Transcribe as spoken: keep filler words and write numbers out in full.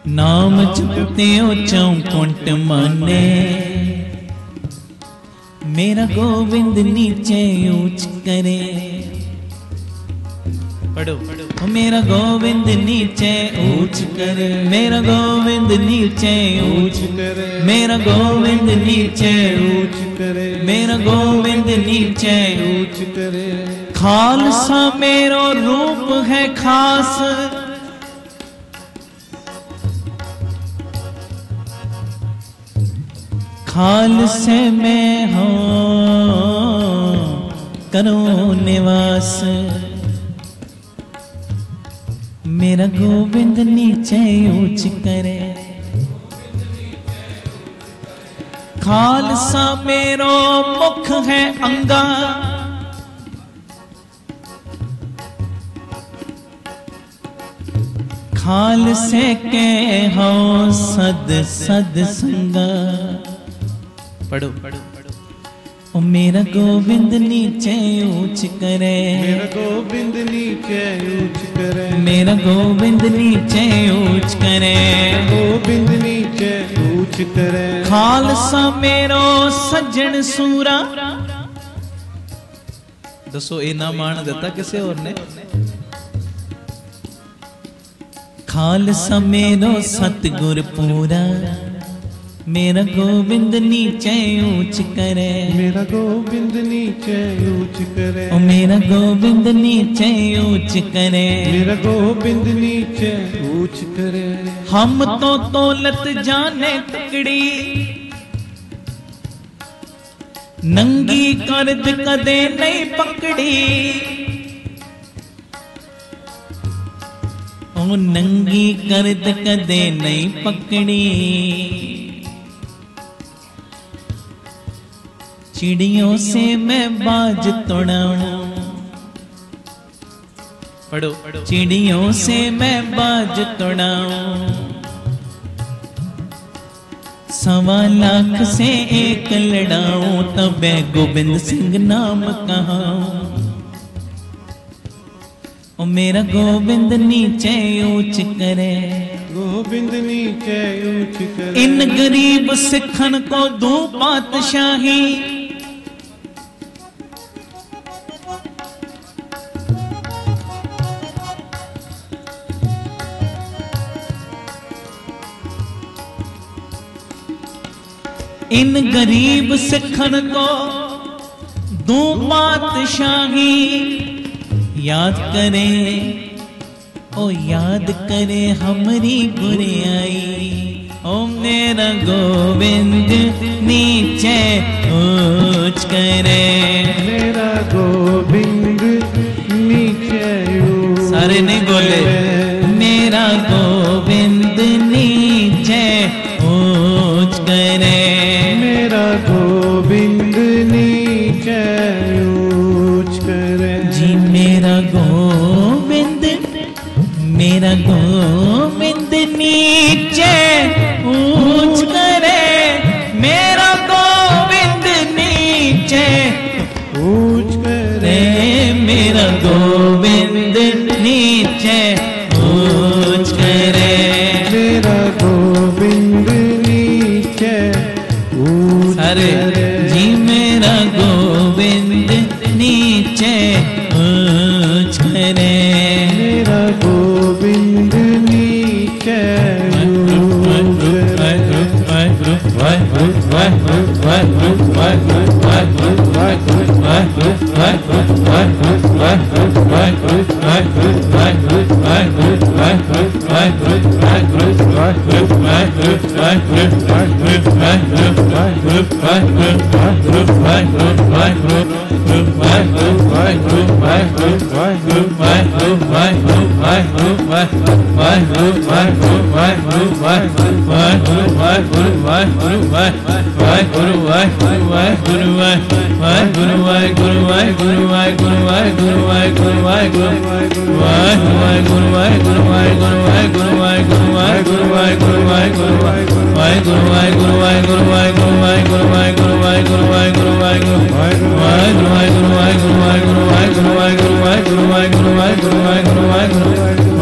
नाम जपते हो चौकुंट माने, मेरा गोविंद नीचे ऊंच करे। पढ़ो पढ़ो। मेरा गोविंद नीचे ऊंच करे, मेरा गोविंद नीचे ऊंच करे, मेरा गोविंद नीचे ऊंच करे, मेरा गोविंद नीचे ऊंच करे। खालसा मेरो रूप है खास, खालसे में हो करो निवास। मेरा गोविंद नीचे ऊंच करे, खालसा मेरो मुख है अंगा, खालसे के हो सद सद संगा। पढ़ो पढ़ो पढ़ो। ओ मेरा गोविंद नीचे ऊंच करे, मेरा गोविंद नीचे ऊंच करे, मेरा गोविंद नीचे ऊंच करे, गोविंद नीचे ऊंच करे। खालसा मेरो सज्जन सूरा। दसो इना मान देता किसे और ने? खालसा मेरो सतगुर पूरा, मेरा गोविंद नीचे ऊंच करे, मेरा गोविंद नीचे ऊंच करे, ओ मेरा गोविंद नीचे ऊंच करे, मेरा गोविंद नीचे ऊंच करे। हम तो तौलत जाने तकड़ी, नंगी करद कदे नहीं पकड़ी। ओ नंगी करद कदे नहीं पकड़ी, चिड़ियों से मैं बाज तोड़ाऊं। पढ़ो पढ़ो। चिड़ियों से मैं बाज तोड़ाऊं, सवा लाख से एक लड़ाऊं, तब गोविंद सिंह नाम कहाऊं। ओ मेरा गोविंद नीचे ऊंच करे, गोविंद नीचे ऊंच करे। इन गरीब सिखन को दो पातशाही, इन गरीब सिखन को दो बादशाही। याद करे ओ याद करे हमारी गुरियाई, ओ मेरा गोविंद नीचे ऊंच करे, मेरा गोविंद नीचे ऊंच। सारे नहीं बोले। मेरा गोविंद नीचे ऊंच करे, मेरा गोविंद नीचे ऊंच करे। जी मेरा गोविंद, मेरा गोविंद नीचे ऊंच करे, मेरा गोविंद नीचे ऊंच करे, मेरा गोविंद नीचे ऊंच करे, मेरा गोविंद नीचे ऊंच अरे जी मेरा गोविंद नीचे ऊंच करे, मेरा गोविंद नीचे